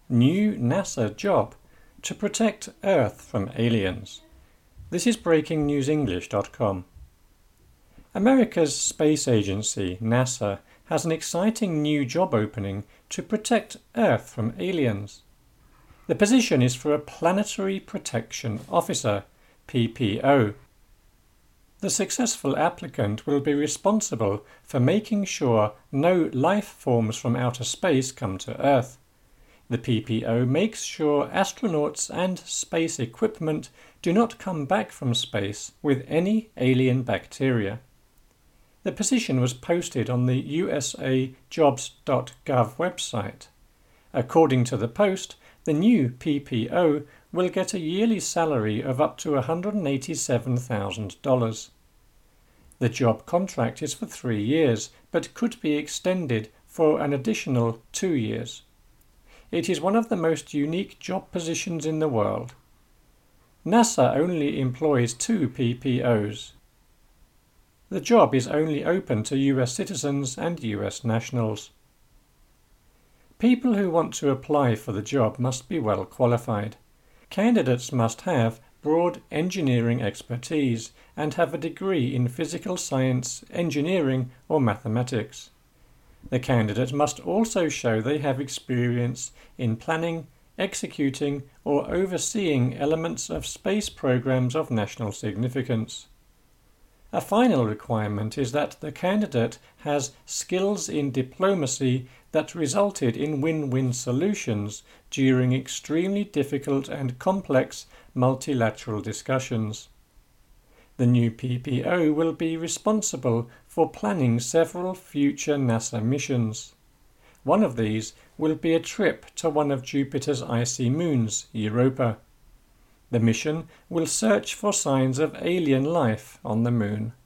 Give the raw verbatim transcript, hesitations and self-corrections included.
New NASA job to protect Earth from aliens. This is breaking news english dot com. America's space agency, NASA, has an exciting new job opening to protect Earth from aliens. The position is for a Planetary Protection Officer, P P O. The successful applicant will be responsible for making sure no life forms from outer space come to Earth. The P P O makes sure astronauts and space equipment do not come back from space with any alien bacteria. The position was posted on the U S A jobs dot gov website. According to the post, the new P P O will get a yearly salary of up to one hundred eighty-seven thousand dollars. The job contract is for three years, but could be extended for an additional two years. It is one of the most unique job positions in the world. NASA only employs two P P Os. The job is only open to U S citizens and U S nationals. People who want to apply for the job must be well qualified. Candidates must have broad engineering expertise and have a degree in physical science, engineering, or mathematics. The candidate must also show they have experience in planning, executing, or overseeing elements of space programs of national significance. A final requirement is that the candidate has skills in diplomacy that resulted in win-win solutions during extremely difficult and complex multilateral discussions. The new P P O will be responsible for planning several future NASA missions. One of these will be a trip to one of Jupiter's icy moons, Europa. The mission will search for signs of alien life on the moon.